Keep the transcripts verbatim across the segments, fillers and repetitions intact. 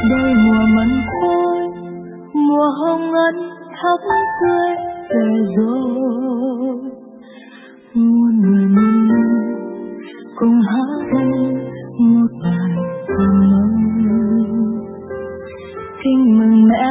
Đây mùa mận khôi, mùa hồng ân thắm tươi về rồi. Muôn người muôn nơi cùng hát lên một bài thơ mới. Kinh mừng mẹ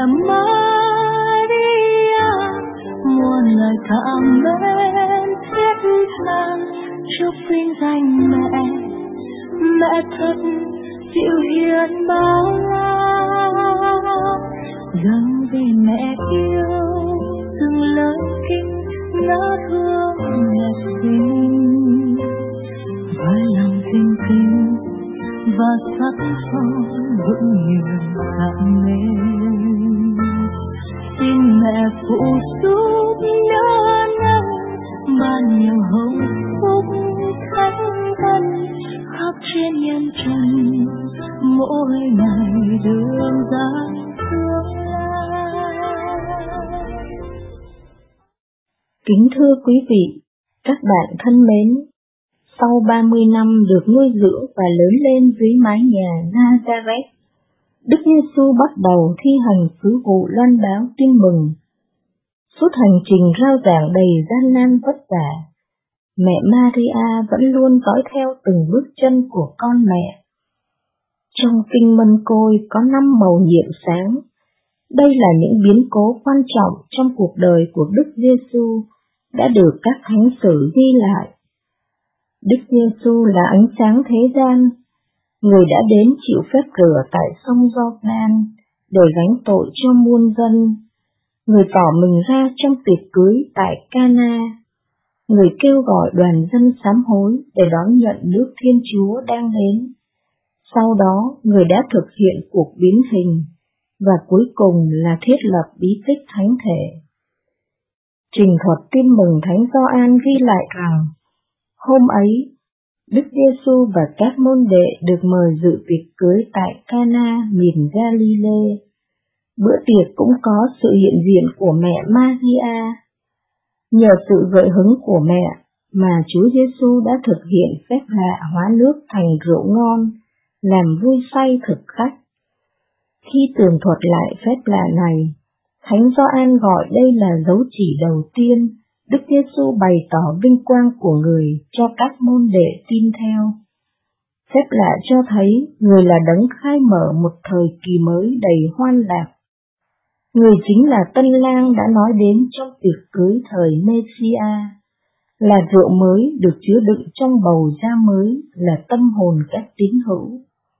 Maria, muôn lời cảm mến thiết tha, chúc vinh danh mẹ, mẹ thật dịu hiền bao la. Dâng vì mẹ yêu từng lời kinh ngát hương mẹ sinh, với lòng kính kính và sắc son vững hiền cảm mến. Xin mẹ phụ giúp nhớ nâng ban nhiều hồng phúc thánh ân khắp trên nhân trần, mỗi ngày đường dài tương lai. Kính thưa quý vị, các bạn thân mến, sau ba mươi năm được nuôi dưỡng và lớn lên dưới mái nhà Nazareth, Đức Giêsu bắt đầu thi hành sứ vụ loan báo tin mừng. Suốt hành trình rao giảng đầy gian nan vất vả, mẹ Maria vẫn luôn dõi theo từng bước chân của con mẹ. Trong kinh Mân Côi có năm mầu nhiệm sáng. Đây là những biến cố quan trọng trong cuộc đời của Đức Giêsu đã được các thánh sử ghi lại. Đức Giêsu là ánh sáng thế gian, người đã đến chịu phép rửa tại sông Giô-đan để gánh tội cho muôn dân. Người tỏ mình ra trong tiệc cưới tại Ca-na. Người kêu gọi đoàn dân sám hối để đón nhận nước Thiên Chúa đang đến. Sau đó, người đã thực hiện cuộc biến hình, và cuối cùng là thiết lập bí tích thánh thể. Trình thuật tin mừng Thánh Gioan ghi lại rằng, hôm ấy, Đức Giêsu và các môn đệ được mời dự tiệc cưới tại Ca-na miền Ga-li-lê. Bữa tiệc cũng có sự hiện diện của mẹ Maria. Nhờ sự gợi hứng của mẹ mà Chúa Giêsu đã thực hiện phép lạ hóa nước thành rượu ngon, làm vui say thực khách. Khi tường thuật lại phép lạ này, Thánh Gioan gọi đây là dấu chỉ đầu tiên Đức Giêsu bày tỏ vinh quang của người cho các môn đệ tin theo. Phép lạ cho thấy người là đấng khai mở một thời kỳ mới đầy hoan lạc. Người chính là tân lang đã nói đến trong tiệc cưới thời Mê-si-a, là rượu mới được chứa đựng trong bầu da mới, là tâm hồn các tín hữu.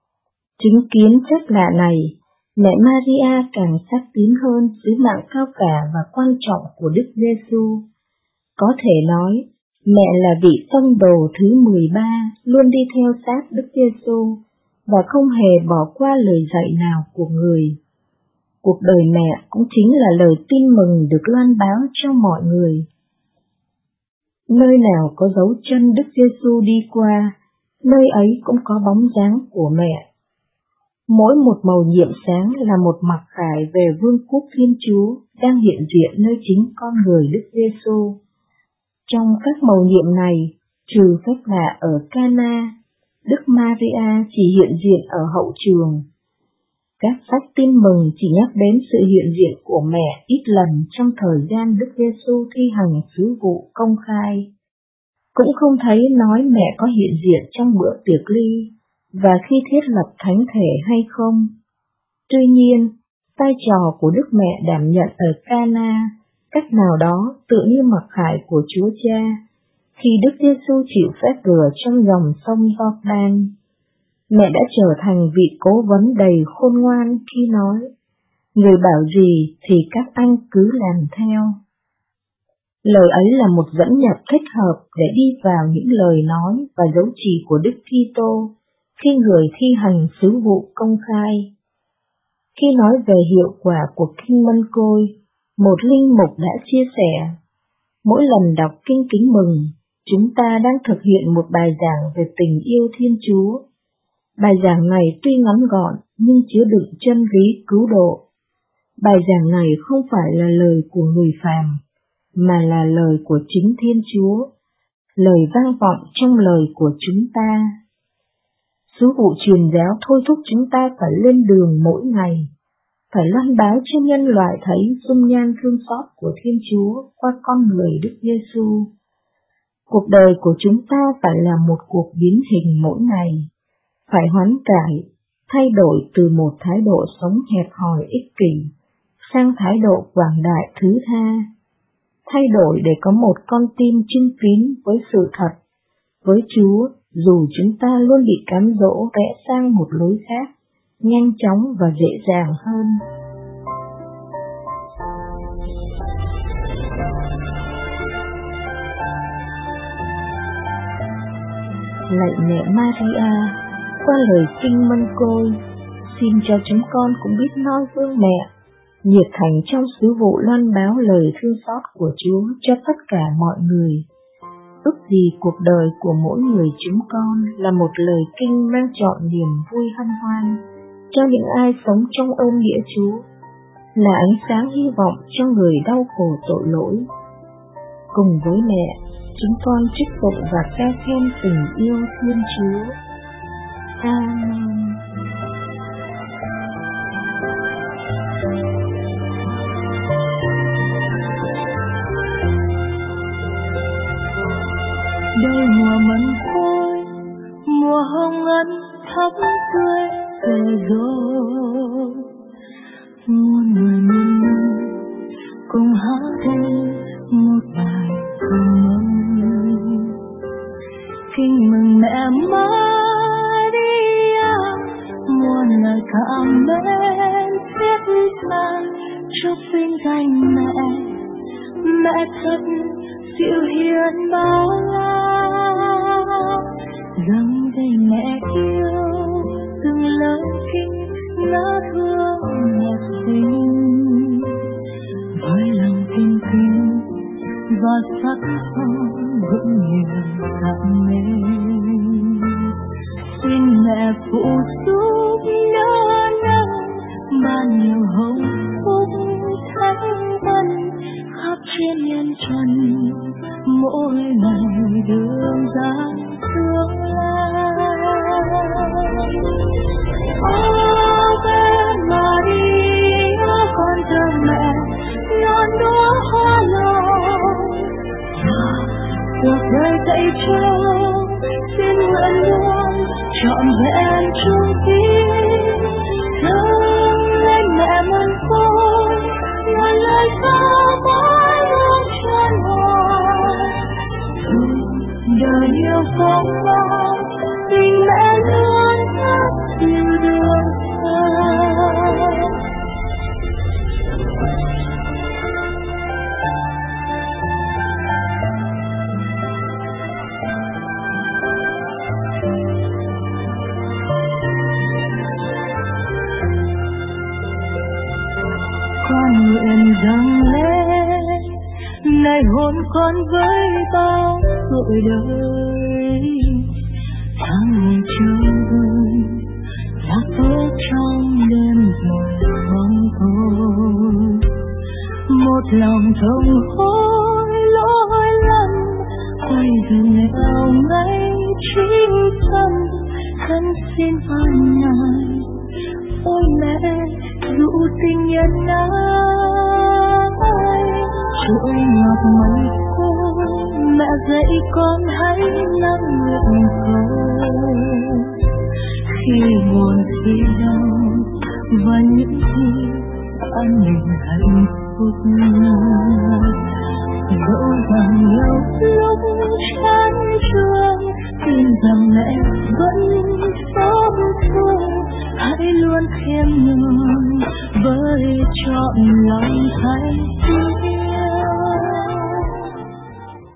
Chứng kiến phép lạ này, mẹ Maria càng xác tín hơn sứ mạng cao cả và quan trọng của Đức Giêsu. Có thể nói, mẹ là vị tông đồ thứ mười ba luôn đi theo sát Đức Giêsu và không hề bỏ qua lời dạy nào của người. Cuộc đời mẹ cũng chính là lời tin mừng được loan báo cho mọi người. Nơi nào có dấu chân Đức Giêsu đi qua, nơi ấy cũng có bóng dáng của mẹ. Mỗi một mầu nhiệm sáng là một mặc khải về vương quốc Thiên Chúa đang hiện diện nơi chính con người Đức Giêsu. Trong các mầu nhiệm này, trừ phép lạ ở Ca-na, Đức Maria chỉ hiện diện ở hậu trường. Các sách tin mừng chỉ nhắc đến sự hiện diện của mẹ ít lần trong thời gian Đức Giêsu thi hành sứ vụ công khai. Cũng không thấy nói mẹ có hiện diện trong bữa tiệc ly và khi thiết lập thánh thể hay không. Tuy nhiên, vai trò của Đức Mẹ đảm nhận ở Ca-na cách nào đó tự như mặc khải của Chúa Cha khi Đức Giêsu chịu phép rửa trong dòng sông Giô-đan. Mẹ đã trở thành vị cố vấn đầy khôn ngoan khi nói, người bảo gì thì các anh cứ làm theo. Lời ấy là một dẫn nhập thích hợp để đi vào những lời nói và dấu chỉ của Đức Kitô khi người thi hành sứ vụ công khai. Khi nói về hiệu quả của Kinh Mân Côi, một linh mục đã chia sẻ, mỗi lần đọc Kinh Kính Mừng, chúng ta đang thực hiện một bài giảng về tình yêu Thiên Chúa. Bài giảng này tuy ngắn gọn nhưng chứa đựng chân lý cứu độ. Bài giảng này không phải là lời của người phàm, mà là lời của chính Thiên Chúa, lời vang vọng trong lời của chúng ta. Sứ vụ truyền giáo thôi thúc chúng ta phải lên đường mỗi ngày, phải loan báo cho nhân loại thấy dung nhan thương xót của Thiên Chúa qua con người Đức Giêsu. Cuộc đời của chúng ta phải là một cuộc biến hình mỗi ngày, phải hoán cải, thay đổi từ một thái độ sống hẹp hòi ích kỷ sang thái độ quảng đại thứ tha, thay đổi để có một con tim chung kín với sự thật, với Chúa, dù chúng ta luôn bị cám dỗ rẽ sang một lối khác, nhanh chóng và dễ dàng hơn. Lạy mẹ Maria, qua lời kinh Mân Côi, xin cho chúng con cũng biết noi gương mẹ, nhiệt thành trong sứ vụ loan báo lời thương xót của Chúa cho tất cả mọi người. Ước gì cuộc đời của mỗi người chúng con là một lời kinh mang trọn niềm vui hân hoan cho những ai sống trong ơn nghĩa Chúa, là ánh sáng hy vọng cho người đau khổ tội lỗi. Cùng với mẹ, chúng con trích tụng và ca khen tình yêu Thiên Chúa. Amen. Đây mùa mận khôi, mùa hồng ân thắm tươi về rồi, muôn người muôn nơi cùng hát lên một bài thơ mới. Kinh mừng mẹ Maria, muôn lời cảm mến thiết tha chúc vinh danh mẹ, mẹ thật dịu hiền bao la, dâng đầy mẹ yêu từng lời kinh ngỡ thương nhạc xinh, với lòng tin kính và sắc son vững hiền cảm mến. Xin mẹ phụ giúp đỡ nâng ban nhiều hồng phúc thánh ân khắp trên nhân trần, mỗi ngày đường gian tương lai. Ave Maria, con thờ mẹ non đóa hoa lòng, cuộc đời dạy cho xin nguyện luôn trọn vẹn trung tín, dâng lên mẹ mân khôi là lời ca mãi luôn tràn hòa. Đời yêu con mong tình mẹ luôn thắp dịu đường xa. Con nguyện dâng lên này hôn con với bao tội đời, tháng ngày trôi vơi là phước trong đêm dài mong thôi. Một lòng thông hối lỗi lầm quay về nghèo ngay trí thân, thân xin phàn nàn ôi mẹ dụ tình nhân ái. Chuỗi ngọc mây khô mẹ dạy con hãy nâng nguyện cầu, khi buồn khi đau và những khi an bình hạnh phúc. Dẫu rằng nhiều lúc chán trường, tin rằng mẹ vẫn sống thương, hãy luôn khiêm nhường với trọn lòng thành kính.